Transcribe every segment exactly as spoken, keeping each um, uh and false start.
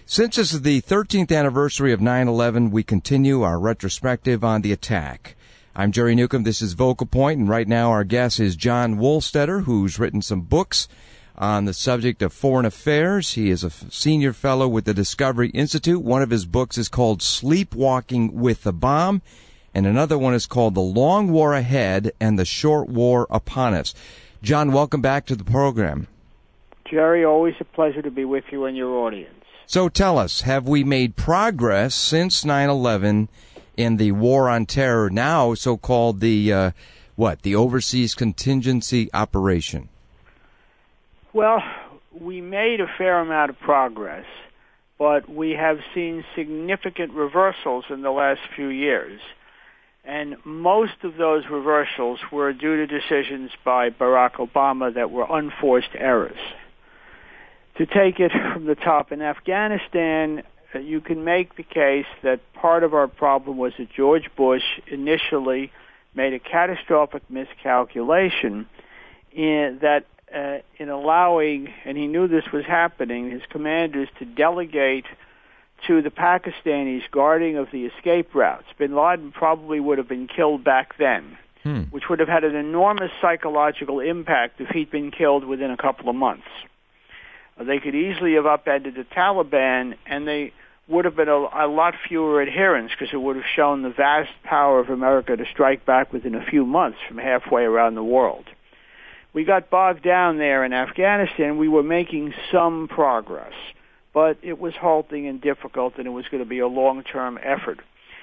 Since this is the thirteenth anniversary of nine eleven, we continue our retrospective on the attack. I'm Jerry Newcomb. This is Vocal Point, and right now our guest is John Wohlstetter, who's written some books on the subject of foreign affairs. He is a senior fellow with the Discovery Institute. One of his books is called Sleepwalking with the Bomb, and another one is called The Long War Ahead and the Short War Upon Us. John, welcome back to the program. Jerry, always a pleasure to be with you and your audience. So tell us, have we made progress since nine eleven in the war on terror, now so-called the, uh, what, the Overseas Contingency Operation? Well, we made a fair amount of progress, but we have seen significant reversals in the last few years. And most of those reversals were due to decisions by Barack Obama that were unforced errors. To take it from the top, in Afghanistan, uh, you can make the case that part of our problem was that George Bush initially made a catastrophic miscalculation in that uh, in allowing, and he knew this was happening, his commanders to delegate to the Pakistanis guarding of the escape routes. Bin Laden probably would have been killed back then, hmm. which would have had an enormous psychological impact if he'd been killed within a couple of months. They could easily have upended the Taliban, and they would have been a, a lot fewer adherents because it would have shown the vast power of America to strike back within a few months from halfway around the world. We got bogged down there in Afghanistan. We were making some progress, but it was halting and difficult, and it was going to be a long-term effort.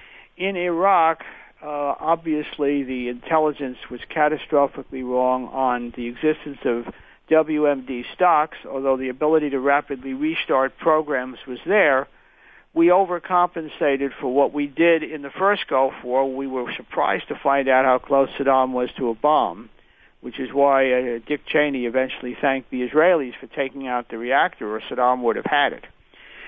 In Iraq, uh, obviously the intelligence was catastrophically wrong on the existence of W M D stocks, although the ability to rapidly restart programs was there. We overcompensated for what we did in the first Gulf War. We were surprised to find out how close Saddam was to a bomb, which is why uh, Dick Cheney eventually thanked the Israelis for taking out the reactor, or Saddam would have had it.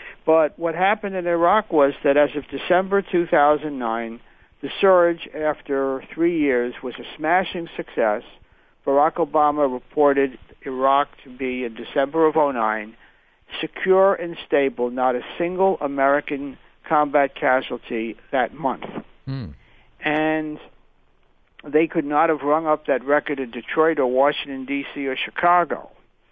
But what happened in Iraq was that as of December two thousand nine, the surge after three years was a smashing success. Barack Obama reported Iraq to be, in December of oh nine, secure and stable, not a single American combat casualty that month. Mm. And they could not have rung up that record in Detroit or Washington, D C or Chicago.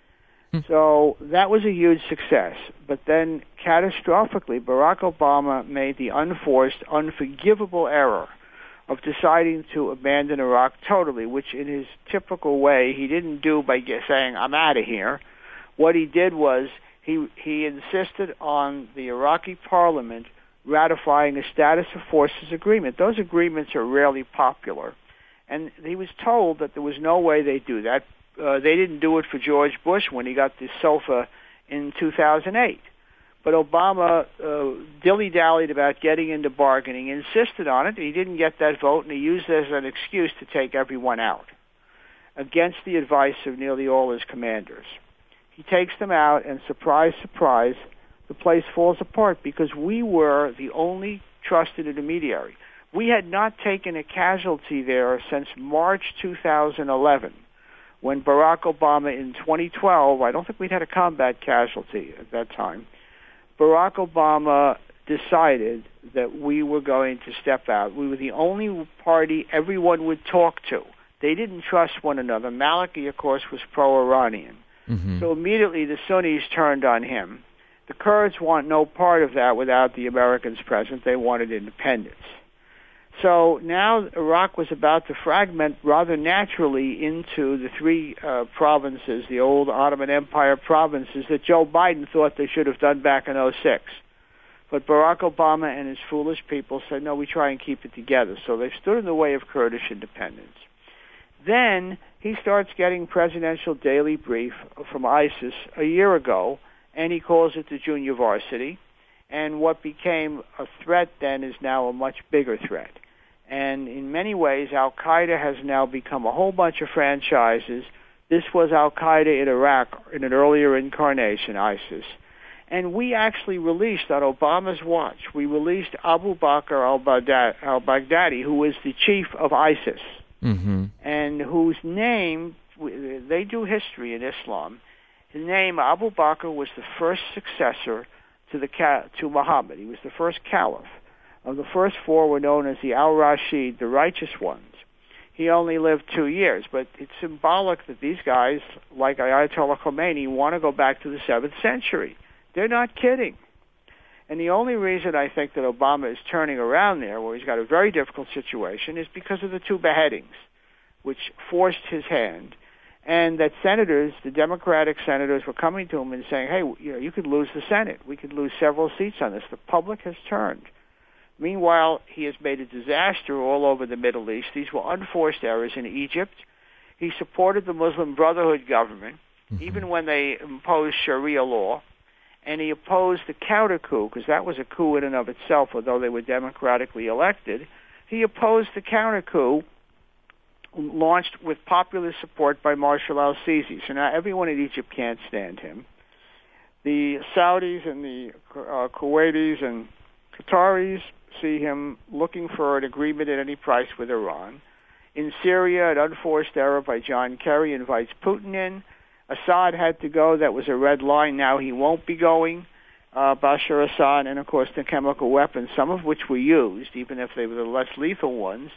Mm. So that was a huge success. But then, catastrophically, Barack Obama made the unforced, unforgivable error of deciding to abandon Iraq totally, which in his typical way he didn't do by saying, I'm out of here. What he did was he he insisted on the Iraqi parliament ratifying a status of forces agreement. Those agreements are rarely popular. And he was told that there was no way they'd do that. Uh, they didn't do it for George Bush when he got the SOFA in two thousand eight. But Obama uh, dilly-dallied about getting into bargaining, insisted on it. He didn't get that vote, and he used it as an excuse to take everyone out, against the advice of nearly all his commanders. He takes them out, and surprise, surprise, the place falls apart because we were the only trusted intermediary. We had not taken a casualty there since March two thousand eleven, when Barack Obama in twenty twelve, I don't think we'd had a combat casualty at that time, Barack Obama decided that we were going to step out. We were the only party everyone would talk to. They didn't trust one another. Maliki, of course, was pro-Iranian. Mm-hmm. So immediately the Sunnis turned on him. The Kurds want no part of that without the Americans present. They wanted independence. So now Iraq was about to fragment rather naturally into the three uh, provinces, the old Ottoman Empire provinces that Joe Biden thought they should have done back in oh six. But Barack Obama and his foolish people said, no, we try and keep it together. So they stood in the way of Kurdish independence. Then he starts getting presidential daily brief from ISIS a year ago, and he calls it the junior varsity. And what became a threat then is now a much bigger threat. And in many ways, Al-Qaeda has now become a whole bunch of franchises. This was Al-Qaeda in Iraq in an earlier incarnation, ISIS. And we actually released, on Obama's watch, we released Abu Bakr al-Baghdadi, who was the chief of ISIS, mm-hmm. and whose name, they do history in Islam. His name, Abu Bakr, was the first successor to the to Muhammad. He was the first caliph. Of the first four were known as the Al-Rashid, the righteous ones. He only lived two years, but it's symbolic that these guys, like Ayatollah Khomeini, want to go back to the seventh century. They're not kidding. And the only reason I think that Obama is turning around there, where he's got a very difficult situation, is because of the two beheadings, which forced his hand, and that senators, the Democratic senators, were coming to him and saying, hey, you know, you could lose the Senate. We could lose several seats on this. The public has turned. Meanwhile, he has made a disaster all over the Middle East. These were unforced errors in Egypt. He supported the Muslim Brotherhood government, mm-hmm. even when they imposed Sharia law. And he opposed the counter coup, because that was a coup in and of itself, although they were democratically elected. He opposed the counter coup launched with popular support by Marshal al-Sisi. So now everyone in Egypt can't stand him. The Saudis and the uh, Kuwaitis and Qataris see him looking for an agreement at any price with Iran. In Syria, an unforced error by John Kerry invites Putin in. Assad had to go. That was a red line. Now he won't be going. Uh, Bashar Assad, and of course the chemical weapons, some of which were used, even if they were the less lethal ones,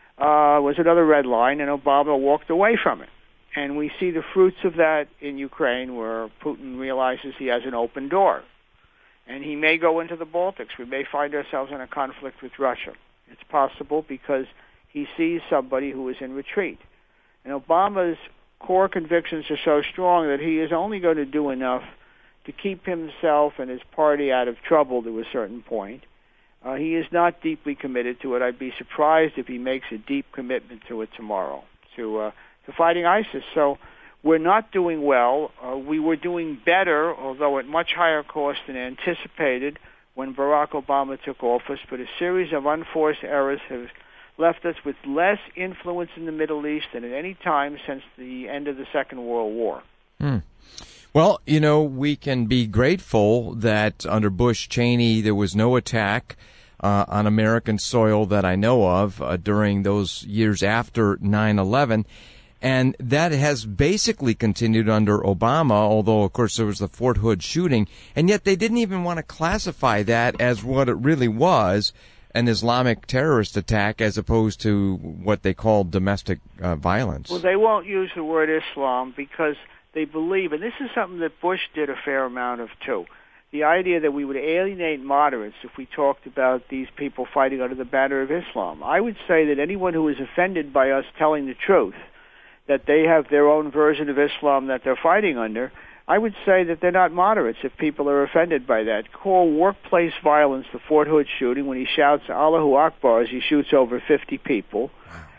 uh, was another red line, and Obama walked away from it. And we see the fruits of that in Ukraine, where Putin realizes he has an open door. And he may go into the Baltics. We may find ourselves in a conflict with Russia. It's possible because he sees somebody who is in retreat. And Obama's core convictions are so strong that he is only going to do enough to keep himself and his party out of trouble to a certain point. Uh, he is not deeply committed to it. I'd be surprised if he makes a deep commitment to it tomorrow, to uh, to fighting ISIS. So we're not doing well. Uh, we were doing better, although at much higher cost than anticipated when Barack Obama took office, but a series of unforced errors have left us with less influence in the Middle East than at any time since the end of the Second World War. Hmm. Well, you know, we can be grateful that under Bush Cheney there was no attack uh, on American soil that I know of uh, during those years after nine eleven. And that has basically continued under Obama, although, of course, there was the Fort Hood shooting. And yet they didn't even want to classify that as what it really was, an Islamic terrorist attack, as opposed to what they called domestic uh, violence. Well, they won't use the word Islam because they believe, and this is something that Bush did a fair amount of too, the idea that we would alienate moderates if we talked about these people fighting under the banner of Islam. I would say that anyone who is offended by us telling the truth, that they have their own version of Islam that they're fighting under, I would say that they're not moderates if people are offended by that. Call workplace violence the Fort Hood shooting when he shouts Allahu Akbar as he shoots over fifty people.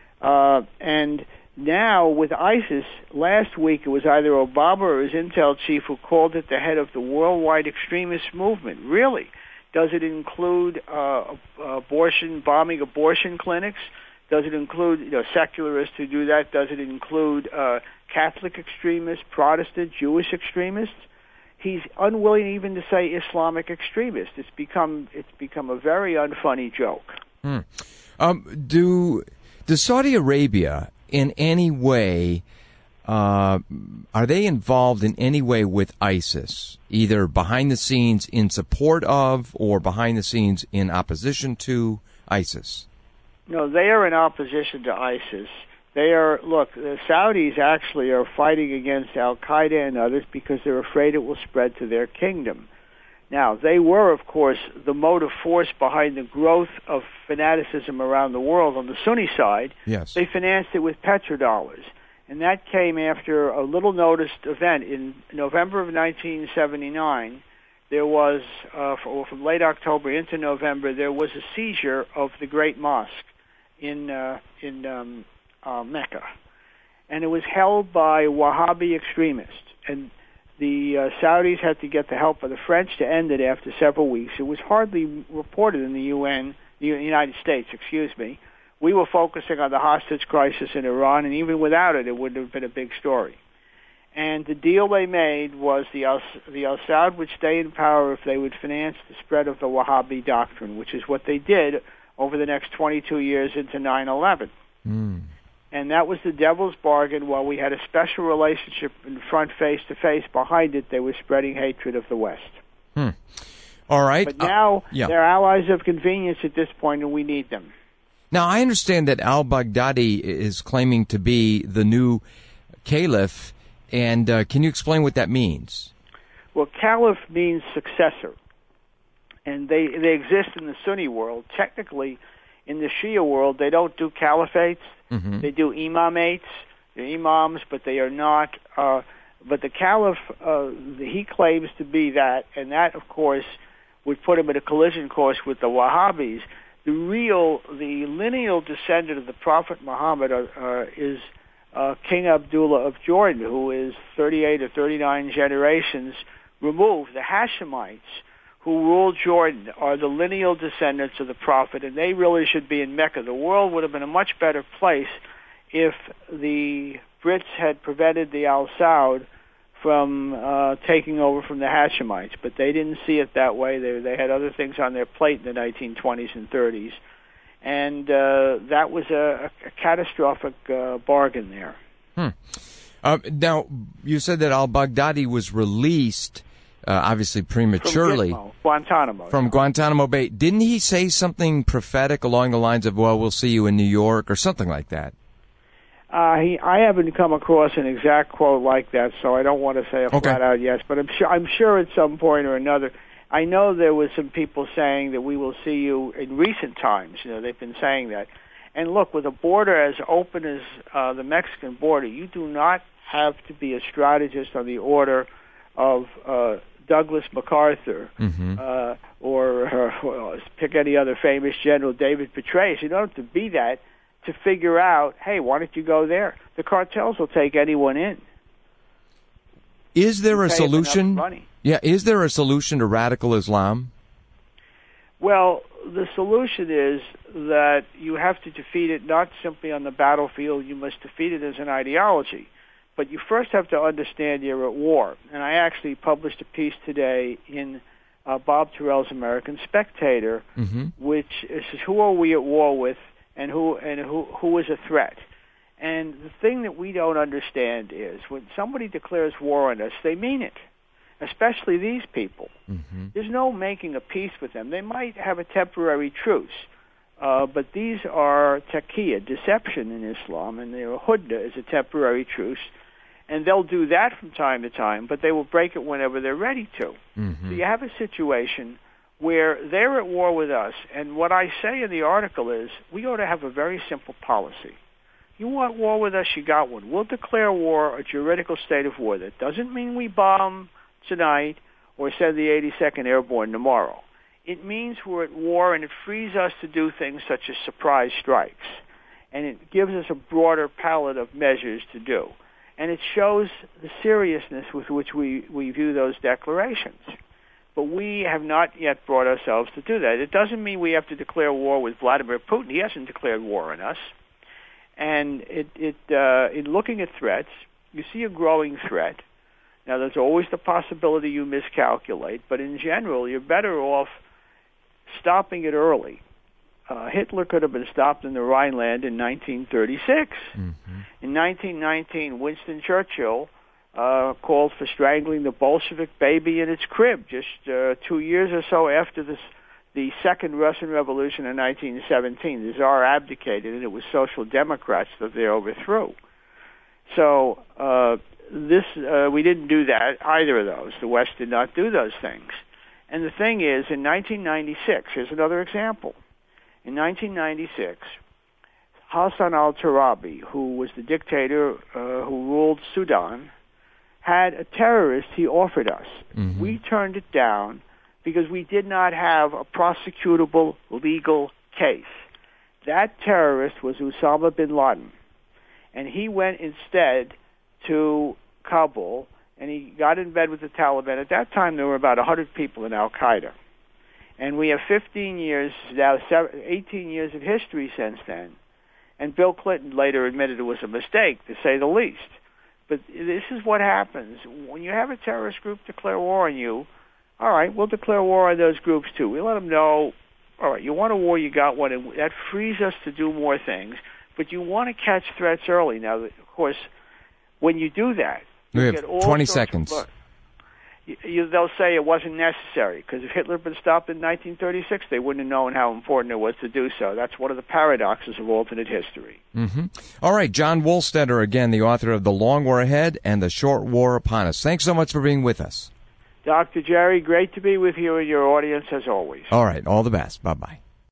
Uh, and now with ISIS, last week it was either Obama or his intel chief who called it the head of the worldwide extremist movement. Really? Does it include uh, abortion, bombing abortion clinics? Does it include, you know, secularists who do that? Does it include uh, Catholic extremists, Protestant, Jewish extremists? He's unwilling even to say Islamic extremists. It's become it's become a very unfunny joke. Hmm. Um, do does Saudi Arabia in any way uh, are they involved in any way with ISIS, either behind the scenes in support of or behind the scenes in opposition to ISIS? No, they are in opposition to ISIS. They are, look, the Saudis actually are fighting against Al-Qaeda and others because they're afraid it will spread to their kingdom. Now, they were, of course, the motive force behind the growth of fanaticism around the world on the Sunni side. Yes. They financed it with petrodollars. And that came after a little-noticed event. In November of nineteen seventy-nine, there was, uh, from late October into November, there was a seizure of the Great Mosque in uh, in um, uh, Mecca, and it was held by Wahhabi extremists. And the uh, Saudis had to get the help of the French to end it after several weeks. It was hardly reported in the U N, the United States, excuse me. We were focusing on the hostage crisis in Iran, and even without it, it wouldn't have been a big story. And the deal they made was the Al, the Al Saud would stay in power if they would finance the spread of the Wahhabi doctrine, which is what they did over the next twenty-two years into nine eleven. Mm. And that was the devil's bargain. While we had a special relationship in front, face-to-face, behind it, they were spreading hatred of the West. Hmm. All right. But now uh, yeah. they're allies of convenience at this point, and we need them. Now, I understand that al-Baghdadi is claiming to be the new caliph, and uh, can you explain what that means? Well, caliph means successor, and they they exist in the Sunni world. Technically, in the Shia world, they don't do caliphates. Mm-hmm. They do imamates. They're imams, but they are not. Uh, but the caliph, uh, he claims to be that, and that, of course, would put him in a collision course with the Wahhabis. The real, the lineal descendant of the Prophet Muhammad uh, uh, is uh, King Abdullah of Jordan, who is thirty-eight or thirty-nine generations removed. The Hashemites, who ruled Jordan, are the lineal descendants of the Prophet, and they really should be in Mecca. The world would have been a much better place if the Brits had prevented the Al Saud from uh, taking over from the Hashemites, but they didn't see it that way. They, they had other things on their plate in the nineteen twenties and thirties, and uh, that was a, a catastrophic uh, bargain there. Hmm. Uh, now, you said that al-Baghdadi was released, uh, obviously prematurely. From Gitmo, Guantanamo. From yeah. Guantanamo Bay. Didn't he say something prophetic along the lines of, well, we'll see you in New York, or something like that? Uh, he, I haven't come across an exact quote like that, so I don't want to say a okay. flat out yes. But I'm sure, I'm sure at some point or another. I know there was some people saying that we will see you in recent times. You know, they've been saying that. And look, with a border as open as uh, the Mexican border, you do not have to be a strategist on the order of uh, Douglas MacArthur mm-hmm. uh, or uh, well, pick any other famous general, David Petraeus. You don't have to be that to figure out, hey, why don't you go there? The cartels will take anyone in. Is there a solution? Yeah, is there a solution to radical Islam? Well, the solution is that you have to defeat it not simply on the battlefield, you must defeat it as an ideology. But you first have to understand you're at war. And I actually published a piece today in uh, Bob Terrell's American Spectator, mm-hmm. which is who are we at war with? And who and who who is a threat? And the thing that we don't understand is when somebody declares war on us, they mean it. Especially these people. Mm-hmm. There's no making a peace with them. They might have a temporary truce, uh, but these are taqiyya, deception in Islam, and their hudna is a temporary truce. And they'll do that from time to time, but they will break it whenever they're ready to. Mm-hmm. So you have a situation where they're at war with us, and what I say in the article is we ought to have a very simple policy. You want war with us, you got one. We'll declare war, a juridical state of war. That doesn't mean we bomb tonight or send the eighty-second Airborne tomorrow. It means we're at war, and it frees us to do things such as surprise strikes, and it gives us a broader palette of measures to do. And it shows the seriousness with which we, we view those declarations. But we have not yet brought ourselves to do that. It doesn't mean we have to declare war with Vladimir Putin. He hasn't declared war on us. And it, it, uh, in looking at threats, you see a growing threat. Now, there's always the possibility you miscalculate, but in general, you're better off stopping it early. Uh, Hitler could have been stopped in the Rhineland in nineteen thirty-six. Mm-hmm. In nineteen nineteen, Winston Churchill Uh, called for strangling the Bolshevik baby in its crib just uh, two years or so after this, the Second Russian Revolution in nineteen seventeen. The Tsar abdicated, and it was Social Democrats that they overthrew. So uh, this uh, we didn't do that, either of those. The West did not do those things. And the thing is, in nineteen ninety-six, here's another example. In nineteen ninety-six, Hassan al-Turabi, who was the dictator uh, who ruled Sudan, had a terrorist he offered us. Mm-hmm. We turned it down because we did not have a prosecutable legal case. That terrorist was Osama bin Laden. And he went instead to Kabul, and he got in bed with the Taliban. At that time, there were about one hundred people in Al-Qaeda. And we have fifteen years, now eighteen years of history since then. And Bill Clinton later admitted it was a mistake, to say the least. But this is what happens. When you have a terrorist group declare war on you, all right, we'll declare war on those groups too. We let them know, all right, you want a war, you got one, and that frees us to do more things. But you want to catch threats early. Now, of course, when you do that, you we have get all twenty sorts seconds. Of, you, they'll say it wasn't necessary, because if Hitler had been stopped in nineteen thirty-six, they wouldn't have known how important it was to do so. That's one of the paradoxes of alternate history. Mm-hmm. All right, John Woolstetter, again, the author of The Long War Ahead and The Short War Upon Us. Thanks so much for being with us. Doctor Jerry, great to be with you and your audience as always. All right, all the best. Bye-bye.